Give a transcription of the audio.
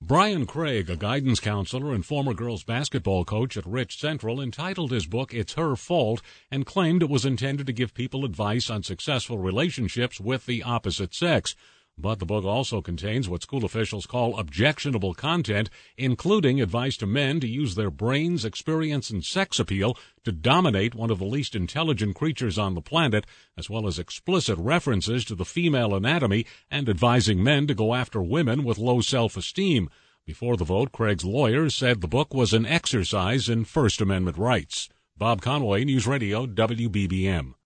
Brian Craig, a guidance counselor and former girls basketball coach at Rich Central, entitled his book It's Her Fault and claimed it was intended to give people advice on successful relationships with the opposite sex. But the book also contains what school officials call objectionable content, including advice to men to use their brains, experience, and sex appeal to dominate one of the least intelligent creatures on the planet, as well as explicit references to the female anatomy and advising men to go after women with low self-esteem. Before the vote, Craig's lawyers said the book was an exercise in First Amendment rights. Bob Conway, News Radio, WBBM.